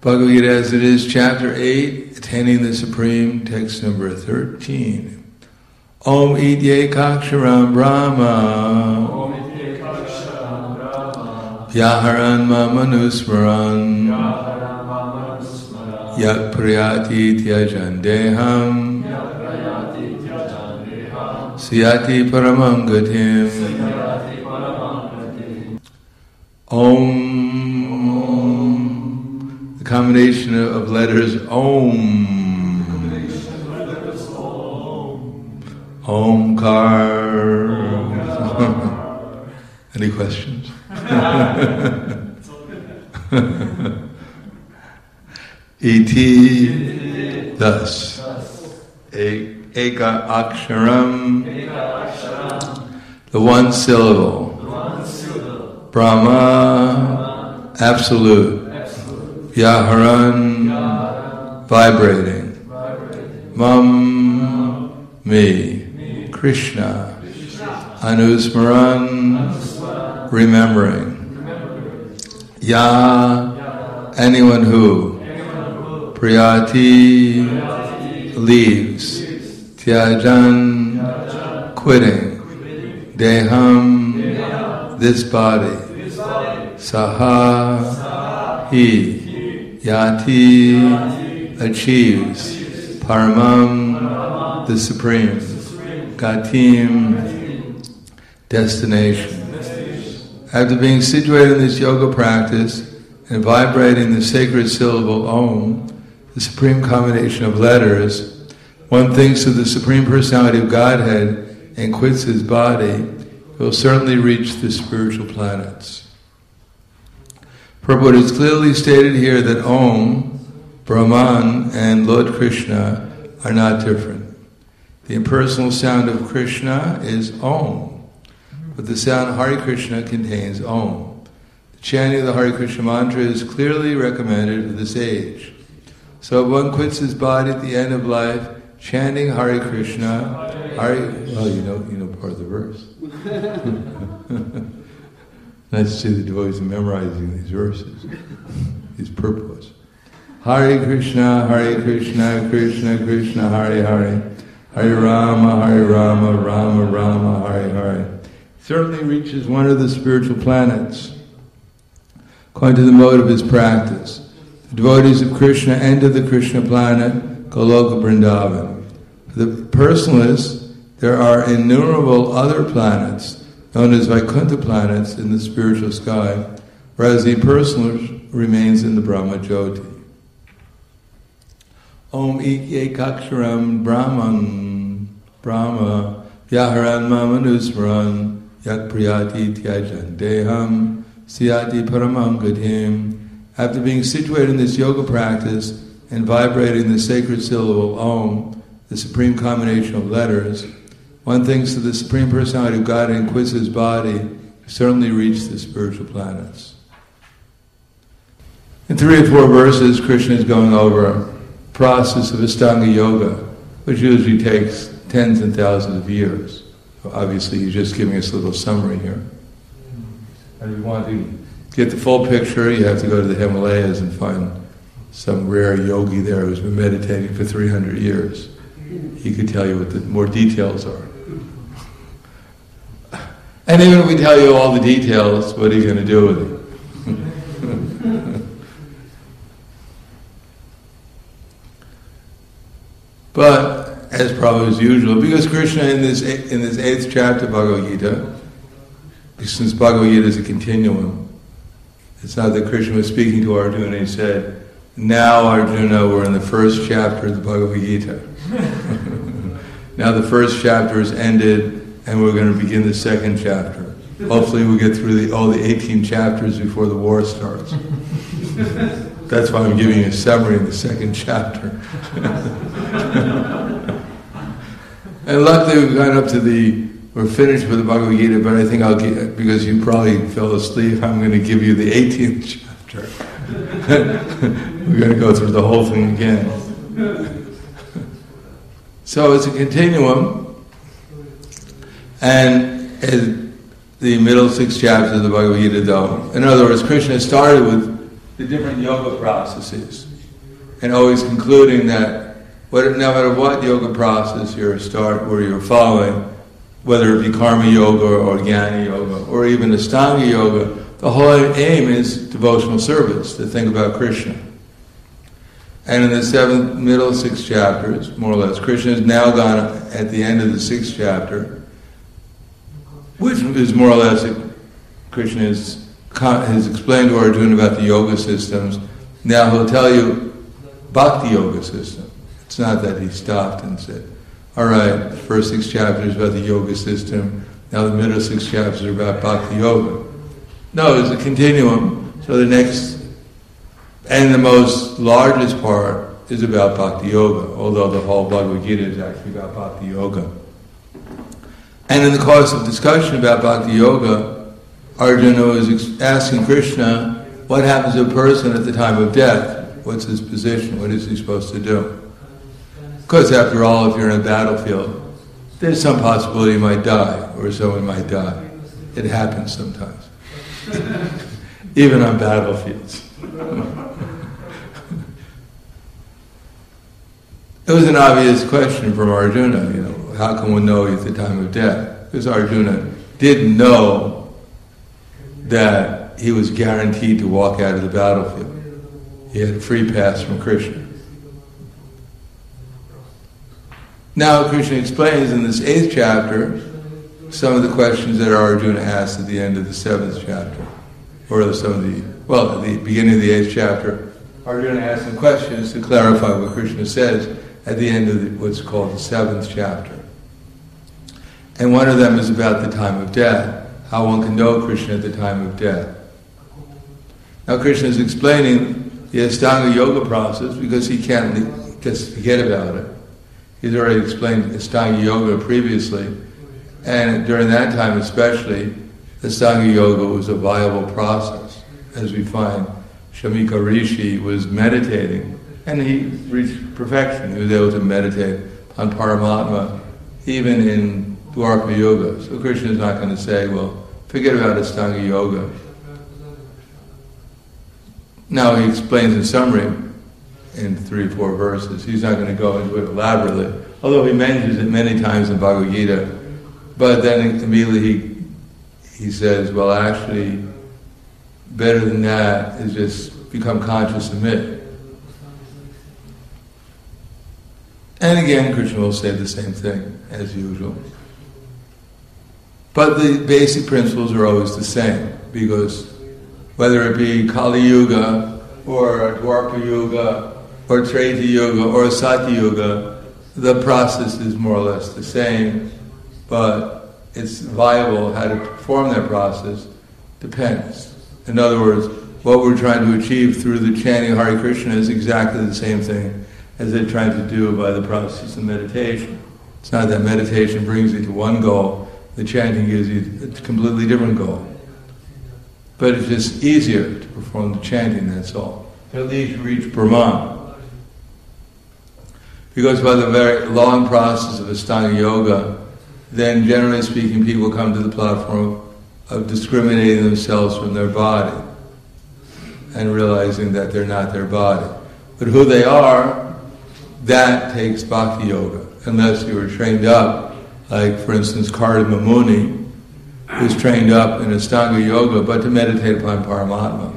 Bhagavad Gita as it is, chapter 8, Attaining the Supreme, text number 13. Om Idye-kaksharam Brahma Vyaharan Mamanusmaran Yak Priyati Tyajan Deham Siyati Paramam Gatim Om. The combination of letters Om. Omkar. Any questions? Iti, thus. Eka aksharam, the one syllable. Brahma, absolute. Vyaharan, vibrating. Mam, me. Krishna, Anusmaran, remembering. Ya, anyone who. Priyati, leaves. Tyajan, quitting. Deham, this body. Saha, he. Yati, achieves. Paramam, the supreme. Gatim, destination. After being situated in this yoga practice and vibrating the sacred syllable Om, the supreme combination of letters, one thinks of the Supreme Personality of Godhead and quits his body, will certainly reach the spiritual planets. Purport is clearly stated here that Om, Brahman, and Lord Krishna are not different. The impersonal sound of Krishna is Om, but the sound Hare Krishna contains Om. The chanting of the Hare Krishna mantra is clearly recommended for this age. So if one quits his body at the end of life, chanting Hare Krishna, well, you know part of the verse. Nice to see the devotees memorizing these verses, these purports. Hare Krishna, Krishna Krishna, Hare Hare. Hare Rama, Rama Rama, Hare Hare. Certainly reaches one of the spiritual planets, according to the mode of his practice. The devotees of Krishna enter the Krishna planet, Goloka Vrindavan. For the personalists, there are innumerable other planets, known as Vaikuntha planets, in the spiritual sky, whereas the impersonalist remains in the Brahma Jyoti. Om Ekaksharam Brahman, Brahma, Vyaharan Mamanusmaran, Yak Priyati Tyajan Deham, Siyati Paramam Gatim. After being situated in this yoga practice and vibrating the sacred syllable Om, the supreme combination of letters, one thinks of the Supreme Personality of God and quits his body, certainly reach the spiritual planets. In 3 or 4 verses, Krishna is going over process of Ashtanga Yoga, which usually takes tens and thousands of years. So obviously, he's just giving us a little summary here. And if you want to get the full picture, you have to go to the Himalayas and find some rare yogi there who's been meditating for 300 years. He could tell you what the more details are. And even if we tell you all the details, what are you going to do with it? But, as probably is usual, because Krishna in this 8th chapter of Bhagavad Gita, since Bhagavad Gita is a continuum, it's not that Krishna was speaking to Arjuna and he said, now Arjuna, we're in the 1st chapter of the Bhagavad Gita. Now the 1st chapter is ended and we're going to begin the 2nd chapter. Hopefully we'll get through all the 18 chapters before the war starts. That's why I'm giving you a summary of the 2nd chapter. And luckily we've gone up to we're finished with the Bhagavad Gita, but I think because you probably fell asleep, I'm going to give you the 18th chapter. We're going to go through the whole thing again. So it's a continuum, and the middle 6 chapters of the Bhagavad Gita don't. In other words, Krishna started with the different yoga processes, and always concluding that no matter what yoga process you're following, whether it be karma yoga or jnana yoga or even Ashtanga yoga, the whole aim is devotional service, to think about Krishna. And in the middle 6 chapters, more or less, Krishna has now gone at the end of the 6th chapter, which is more or less, Krishna has explained to Arjuna about the yoga systems. Now he'll tell you Bhakti yoga system. It's not that he stopped and said, all right, the first 6 chapters about the yoga system, now the middle 6 chapters are about Bhakti yoga. No, it's a continuum. So the next, and the most largest part is about Bhakti yoga, although the whole Bhagavad Gita is actually about Bhakti yoga. And in the course of discussion about Bhakti yoga, Arjuna was asking Krishna, what happens to a person at the time of death? What's his position? What is he supposed to do? Because after all, if you're in a battlefield, there's some possibility you might die, or someone might die. It happens sometimes. Even on battlefields. It was an obvious question from Arjuna, how can one know at the time of death? Because Arjuna didn't know that he was guaranteed to walk out of the battlefield. He had a free pass from Krishna. Now Krishna explains in this 8th chapter some of the questions that Arjuna asked at the end of the 7th chapter. Or at the beginning of the 8th chapter, Arjuna asked some questions to clarify what Krishna says at the end of what's called the 7th chapter. And one of them is about the time of death, how one can know Krishna at the time of death. Now Krishna is explaining the Ashtanga yoga process because he can't just forget about it. He's already explained Ashtanga yoga previously, and during that time especially, Ashtanga yoga was a viable process. As we find, Shamika Rishi was meditating, and he reached perfection. He was able to meditate on Paramatma, even in Dwarka yoga. So Krishna is not going to say, well, forget about Ashtanga yoga. Now he explains in summary, in 3 or 4 verses. He's not going to go into it elaborately, although he mentions it many times in Bhagavad Gita. But then immediately he says, well, actually, better than that is just become conscious of it. And again, Krishna will say the same thing, as usual. But the basic principles are always the same, because whether it be Kali Yuga, or Dwarka Yuga, or Treta Yuga, or Satya Yuga, the process is more or less the same, but it's viable. How to perform that process depends. In other words, what we're trying to achieve through the chanting Hare Krishna is exactly the same thing as they're trying to do by the process of meditation. It's not that meditation brings you to one goal, the chanting gives you a completely different goal. But it's just easier to perform the chanting, that's all. At least reach Brahman. Because by the very long process of Ashtanga yoga, then generally speaking people come to the platform of discriminating themselves from their body and realizing that they're not their body. But who they are, that takes Bhakti yoga. Unless you were trained up, like for instance Kardama Muni, who's trained up in Ashtanga yoga, but to meditate upon Paramatma.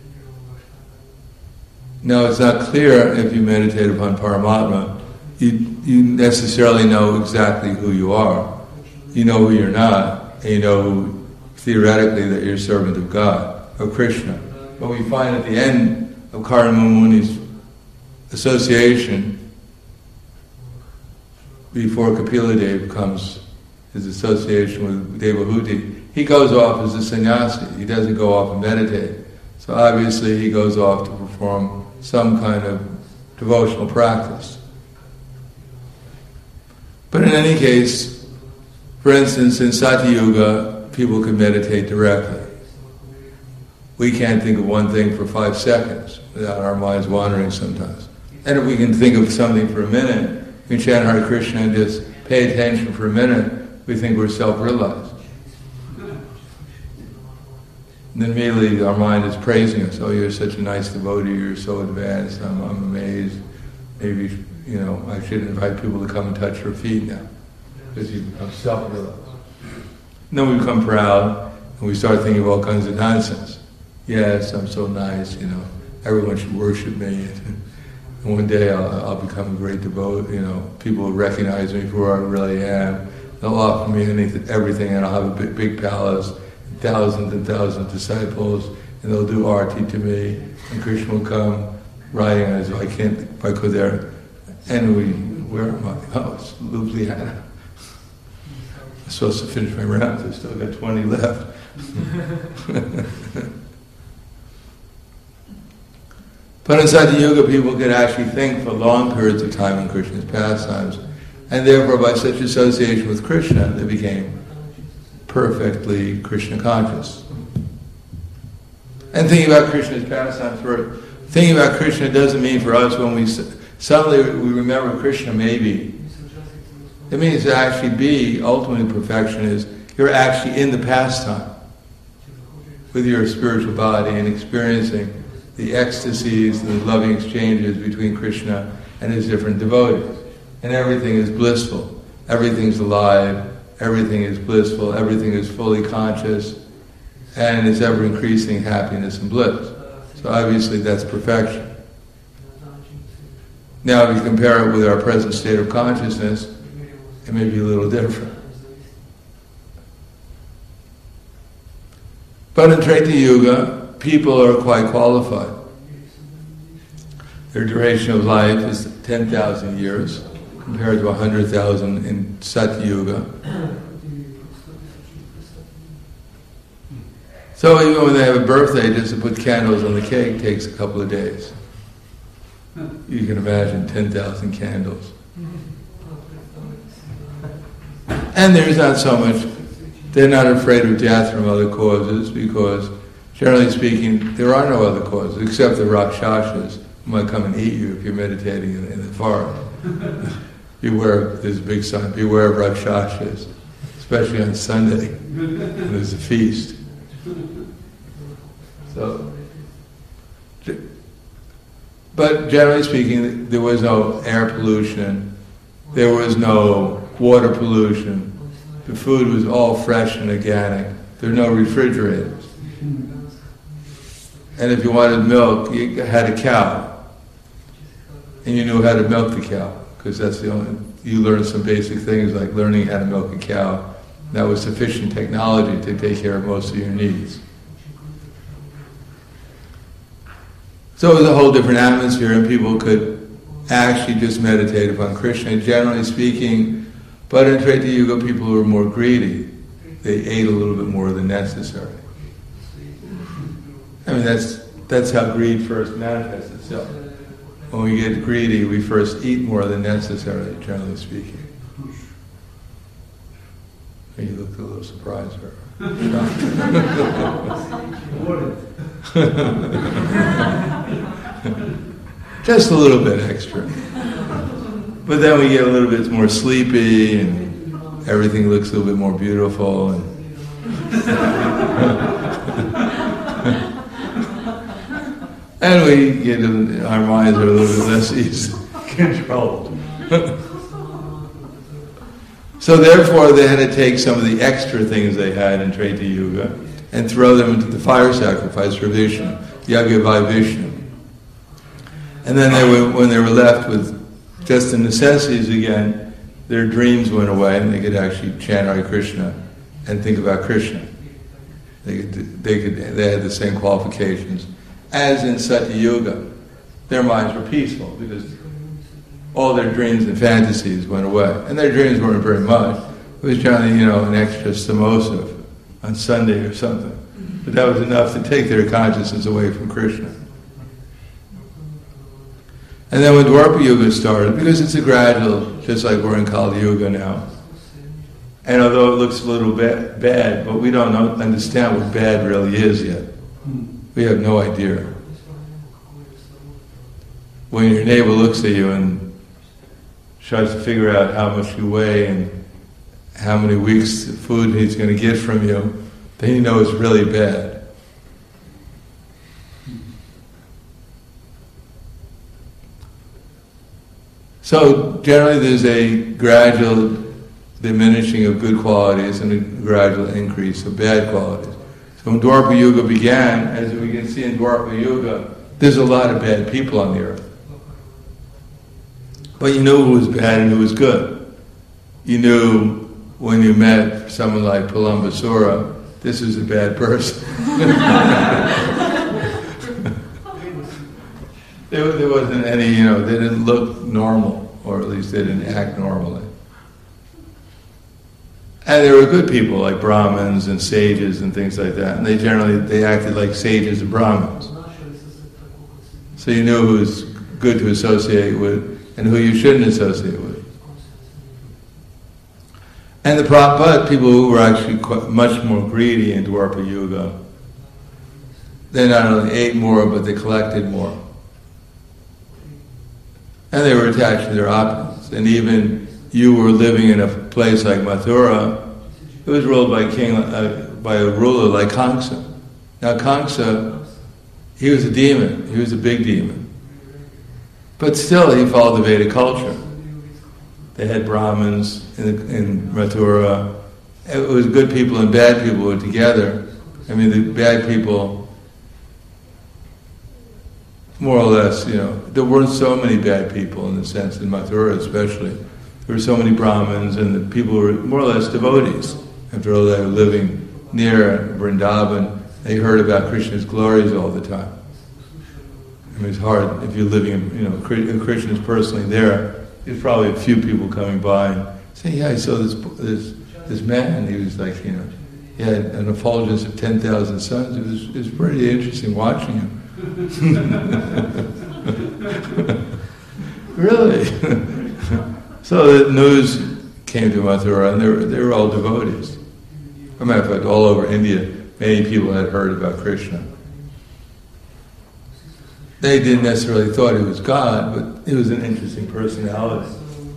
Now it's not clear if you meditate upon Paramatma, you necessarily know exactly who you are. You know who you're not, and you know theoretically that you're a servant of God, of Krishna. But we find at the end of Kardama Muni's association, before Kapila Deva comes, his association with Devahuti, he goes off as a sannyasi. He doesn't go off and meditate. So obviously he goes off to perform some kind of devotional practice. But in any case, for instance, in Satya Yuga, people can meditate directly. We can't think of one thing for 5 seconds without our minds wandering sometimes. And if we can think of something for a minute, we can chant Hare Krishna and just pay attention for a minute, we think we're self-realized. And then immediately our mind is praising us. Oh, you're such a nice devotee, you're so advanced, I'm amazed. Maybe, I should invite people to come and touch your feet now. Because you become self-realized. And then we become proud, and we start thinking of all kinds of nonsense. Yes, I'm so nice, everyone should worship me. And one day I'll become a great devotee, people will recognize me for who I really am. They'll offer me everything, and I'll have a big palace, thousands and thousands of disciples, and they'll do arti to me, and Krishna will come riding on his Vaikuder, and where am I? Oh, it's Ljubljana. I'm supposed to finish my rounds, I've still got 20 left. But in Satya-yuga, people could actually think for long periods of time in Krishna's pastimes, and therefore by such association with Krishna, they became perfectly Krishna conscious. And thinking about Krishna's pastimes, thinking about Krishna doesn't mean for us when we suddenly we remember Krishna maybe. It means to actually be, ultimately perfection is, you're actually in the pastime with your spiritual body and experiencing the ecstasies, the loving exchanges between Krishna and his different devotees. And everything is blissful, everything's alive, everything is blissful, everything is fully conscious, and it's ever-increasing happiness and bliss. So obviously that's perfection. Now if you compare it with our present state of consciousness, it may be a little different. But in Treta Yuga, people are quite qualified. Their duration of life is 10,000 years, compared to 100,000 in Satya Yuga. So even when they have a birthday, just to put candles on the cake takes a couple of days. You can imagine 10,000 candles. And there's not so much, they're not afraid of death from other causes, because generally speaking, there are no other causes, except the Rakshasas who might come and eat you if you're meditating in the forest. Beware, there's a big sign, beware of Rakshasas, especially on Sunday, when there's a feast. So, but generally speaking, there was no air pollution, there was no water pollution, the food was all fresh and organic, there were no refrigerators. And if you wanted milk, you had a cow, and you knew how to milk the cow, because that's you learned some basic things like learning how to milk a cow. That was sufficient technology to take care of most of your needs. So it was a whole different atmosphere, and people could actually just meditate upon Krishna, generally speaking. But in Treta Yuga, people were more greedy. They ate a little bit more than necessary. I mean, that's how greed first manifests itself. When we get greedy, we first eat more than necessary, generally speaking. You looked a little surprised, or just a little bit extra. But then we get a little bit more sleepy, and everything looks a little bit more beautiful. And we get our minds are a little bit less easily controlled. So therefore, they had to take some of the extra things they had in Treta Yuga and throw them into the fire sacrifice for Vishnu, Yagya by Vishnu. And then when they were left with just the necessities again, their dreams went away, and they could actually chant Hare Krishna and think about Krishna. They had the same qualifications as in Satya Yuga. Their minds were peaceful because all their dreams and fantasies went away. And their dreams weren't very much. It was generally, an extra samosa on Sunday or something. But that was enough to take their consciousness away from Krishna. And then when Dwapara Yuga started, because it's a gradual, just like we're in Kali Yuga now, and although it looks a little bad, but we don't understand what bad really is yet. We have no idea. When your neighbor looks at you and tries to figure out how much you weigh and how many weeks of food he's going to get from you, then you know it's really bad. So generally there's a gradual diminishing of good qualities and a gradual increase of bad qualities. So when Dwapara Yuga began, as we can see in Dwapara Yuga, there's a lot of bad people on the earth. But you knew who was bad and who was good. You knew when you met someone like Palambasura, this is a bad person. There wasn't any, they didn't look normal, or at least they didn't act normally. And there were good people like Brahmins and sages and things like that, and they acted like sages and Brahmins. So you knew who was good to associate with and who you shouldn't associate with. And but people who were actually much more greedy in Dwapara Yuga, they not only ate more, but they collected more. And they were attached to their opulence. And even you were living in a place like Mathura, it was ruled by a ruler like Kamsa. Now Kamsa, he was a demon. He was a big demon. But still, he followed the Vedic culture. They had Brahmins in Mathura. It was good people and bad people were together. I mean, the bad people, more or less, there weren't so many bad people in the sense, in Mathura especially. There were so many Brahmins, and the people were more or less devotees. After all, they were living near Vrindavan. They heard about Krishna's glories all the time. I mean, it's hard if you're living in, if Krishna's personally there. There's probably a few people coming by and saying, "Yeah, I saw this man. He was like, he had an effulgence of 10,000 suns. It was pretty interesting watching him." Really? So the news came to Mathura, and they were all devotees. As a matter of fact, all over India, many people had heard about Krishna. They didn't necessarily thought he was God, but he was an interesting personality.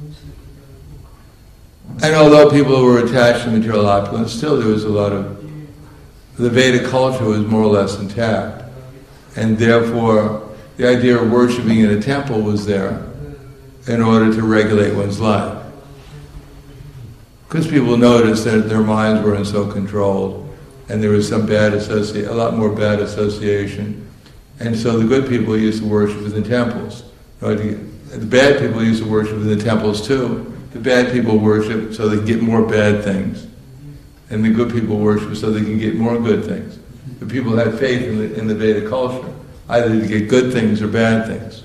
And although people were attached to material opulence, still there was a lot of... The Vedic culture was more or less intact. And therefore, the idea of worshipping in a temple was there in order to regulate one's life. Because people noticed that their minds weren't so controlled, and there was a lot more bad association. And so the good people used to worship in the temples. The bad people used to worship in the temples too. The bad people worship so they can get more bad things. And the good people worship so they can get more good things. The people had faith in the Vedic culture, either to get good things or bad things.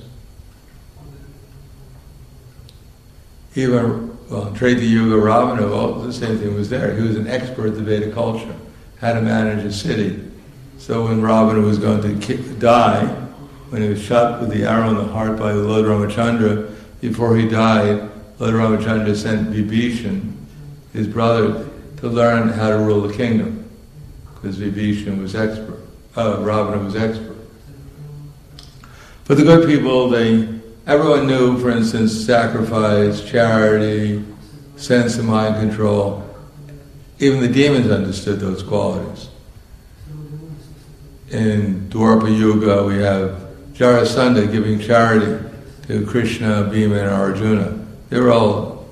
Even, in Treta Yuga, Ravana, the same thing was there. He was an expert in the Vedic culture, how to manage a city. So when Ravana was going to die, when he was shot with the arrow in the heart by Lord Ramachandra, before he died, Lord Ramachandra sent Vibhishan, his brother, to learn how to rule the kingdom, because Vibhishan was expert. Ravana was expert. But the good people, everyone knew, for instance, sacrifice, charity, sense of mind control. Even the demons understood those qualities. In Dwapara Yuga, we have Jarasandha giving charity to Krishna, Bhima, and Arjuna. They were all...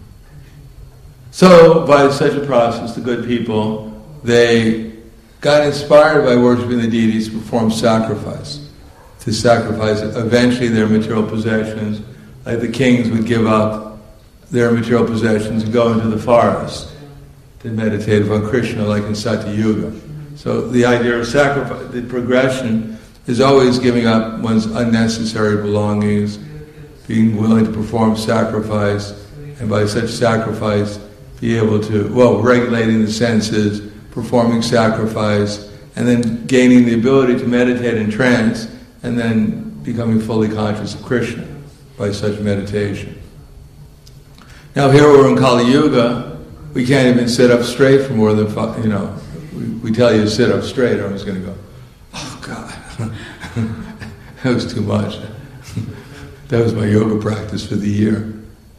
So, by such a process, the good people, they got inspired by worshiping the deities to perform sacrifice. To sacrifice eventually their material possessions, like the kings would give up their material possessions and go into the forest to meditate upon Krishna, like in Satya Yuga. So the idea of sacrifice, the progression, is always giving up one's unnecessary belongings, being willing to perform sacrifice, and by such sacrifice be able to, regulating the senses, performing sacrifice, and then gaining the ability to meditate in trance, and then becoming fully conscious of Krishna by such meditation. Now here we're in Kali Yuga, we can't even sit up straight for more than 5, we tell you to sit up straight, everyone's going to go, "Oh God, that was too much." That was my yoga practice for the year.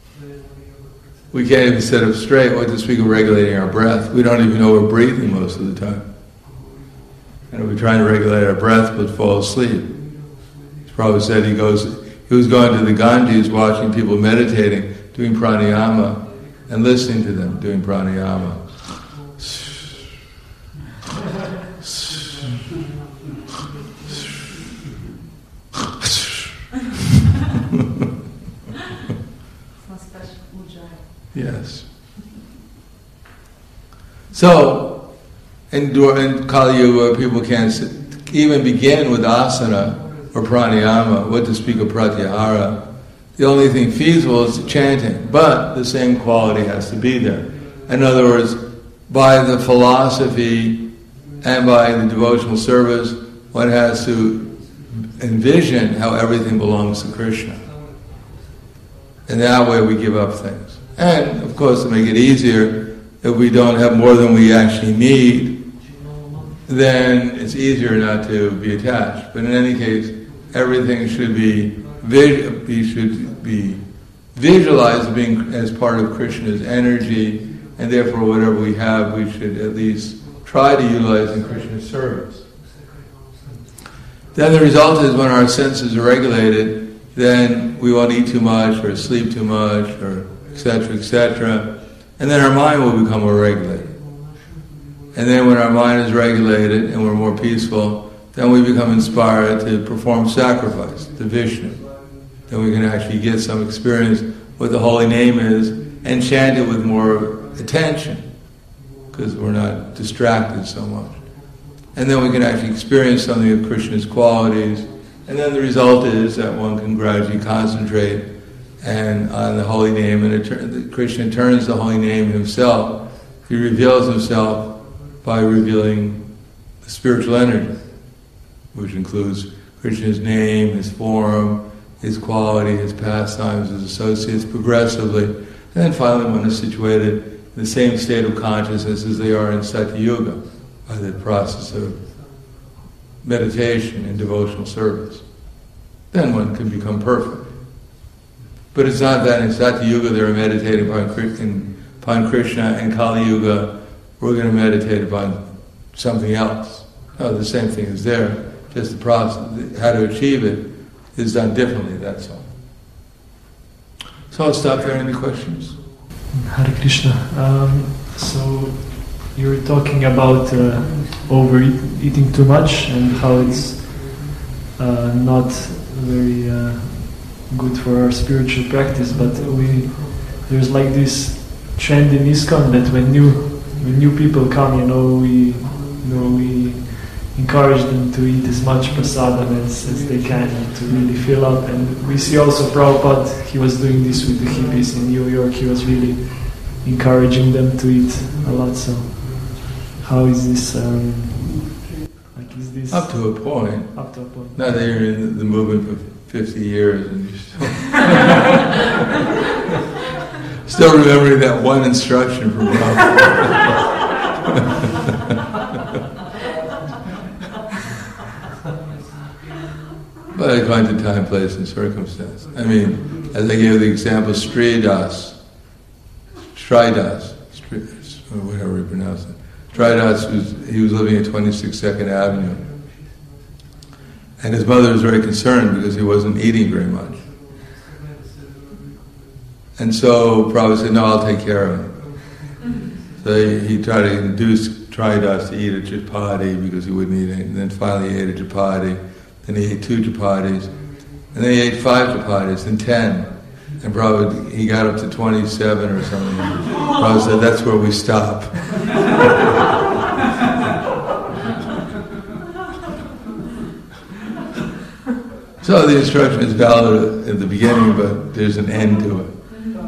We can't even sit up straight. What to speak of regulating our breath? We don't even know we're breathing most of the time. And we're trying to regulate our breath but fall asleep. Prabhupada said he he was going to the Ganges, watching people meditating, doing pranayama, and listening to them doing pranayama. Yes. So, in Kali Yuga, people can't even begin with asana or pranayama, what to speak of pratyahara. The only thing feasible is chanting, but the same quality has to be there. In other words, by the philosophy and by the devotional service, one has to envision how everything belongs to Krishna. And that way we give up things. And, of course, to make it easier, if we don't have more than we actually need, then it's easier not to be attached. But in any case, everything should be visualized being as part of Krishna's energy, and therefore whatever we have, we should at least try to utilize in Krishna's service. Then the result is when our senses are regulated, then we won't eat too much or sleep too much or etc., etc. And then our mind will become more regulated. And then when our mind is regulated and we're more peaceful, then we become inspired to perform sacrifice to Vishnu. Then we can actually get some experience what the holy name is and chant it with more attention because we're not distracted so much. And then we can actually experience something of Krishna's qualities. And then the result is that one can gradually concentrate and on the holy name, and Krishna turns the holy name himself. He reveals himself by revealing the spiritual energy, which includes Krishna's name, his form, his quality, his pastimes, his associates, progressively. And then finally one is situated in the same state of consciousness as they are in Satyuga, by the process of meditation and devotional service. Then one can become perfect. But it's not that in Satyuga they're meditating upon Krishna, and Kali Yuga we're going to meditate upon something else. No, the same thing is there, just the process, how to achieve it is done differently, that's all. So I'll stop there. Any questions? Hare Krishna. So you were talking about overeating too much and how it's not very good for our spiritual practice, but there's like this trend in ISKCON that when new people come, we encourage them to eat as much prasadam as they can to really fill up. And we see also Prabhupada, he was doing this with the hippies in New York. He was really encouraging them to eat a lot. So how is this? Is this up to a point? Up to a point. Not that you're in the movement for 50 years and you're still remembering that one instruction from Prabhupada. But according to time, place, and circumstance. I mean, as I gave the example, Stridas, or whatever you pronounce it. Stridas he was living at 26 2nd Avenue. And his mother was very concerned because he wasn't eating very much. And so Prabhupada said, no, I'll take care of him. So he tried to induce Stridas to eat a chapati because he wouldn't eat it. And then finally he ate a chapati. Then he ate 2 chapatis. And then he ate 5 chapatis, then 10. And Prabhupada, he got up to 27 or something. Prabhupada said, that's where we stop. So the instruction is valid at the beginning, but there's an end to it.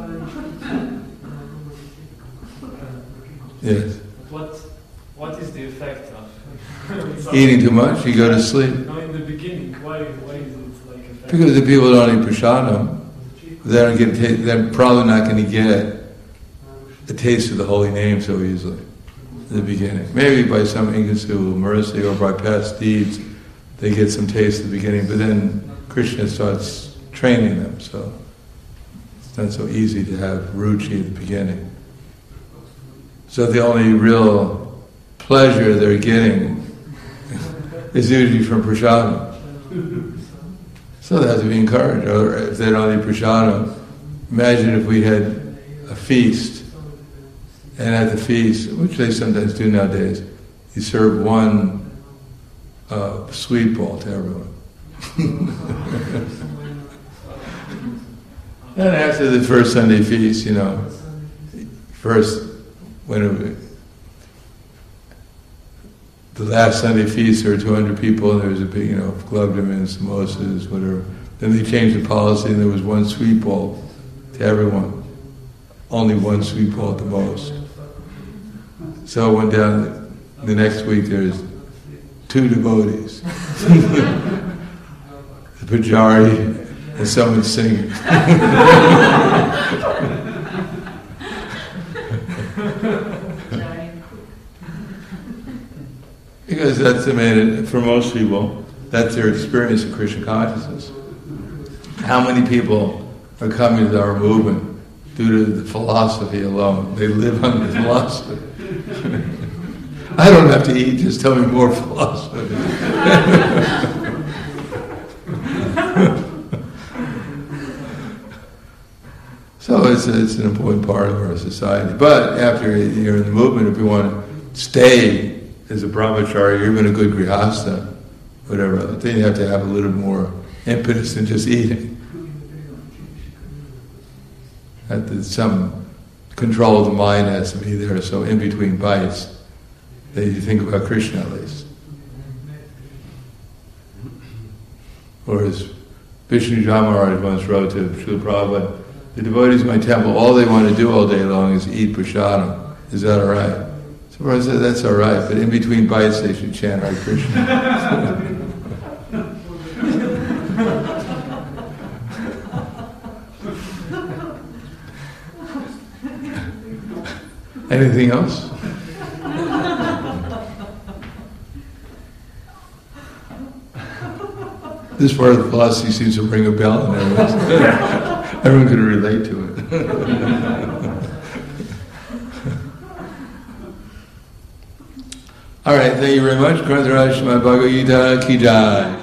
Yes. What is the effect of eating too much? You go to sleep. No, in the beginning, why is it like effective? Because the people don't eat prasadam, they're probably not going to get a taste of the holy name so easily in the beginning. Maybe by some inconceivable mercy or by past deeds, they get some taste at the beginning, but then Krishna starts training them, so it's not so easy to have ruchi at the beginning. So the only real pleasure they're getting is usually from prasadam. So they have to be encouraged. Or if they don't eat prasadam, imagine if we had a feast, and at the feast, which they sometimes do nowadays, you serve one sweet ball to everyone. And after the first Sunday feast, the last Sunday feast, there were 200 people, and there was a big, gulabjam and samosas, whatever. Then they changed the policy, and there was one sweet ball to everyone. Only one sweet ball at the most. So it went down, the next week there's 2 devotees. The Pujari and someone singing. Because that's, for most people, that's their experience of Krishna consciousness. How many people are coming to our movement due to the philosophy alone? They live on the philosophy. I don't have to eat, just tell me more philosophy. So it's an important part of our society. But after you're in the movement, if you want to stay as a brahmachari, or even a good grihastha, whatever, then you have to have a little more impetus than just eating. Some control of the mind has to be there, so in between bites, that you think about Krishna at least. Or as Vishnu Jamaraj once wrote to Srila Prabhupada, the devotees in my temple, all they want to do all day long is eat prasadam. Is that all right? So Prabhupada said, that's all right, but in between bites they should chant Hare Krishna. Anything else? This part of the philosophy seems to ring a bell, and everyone can relate to it. All right, thank you very much. Bhagavad Gita ki jai.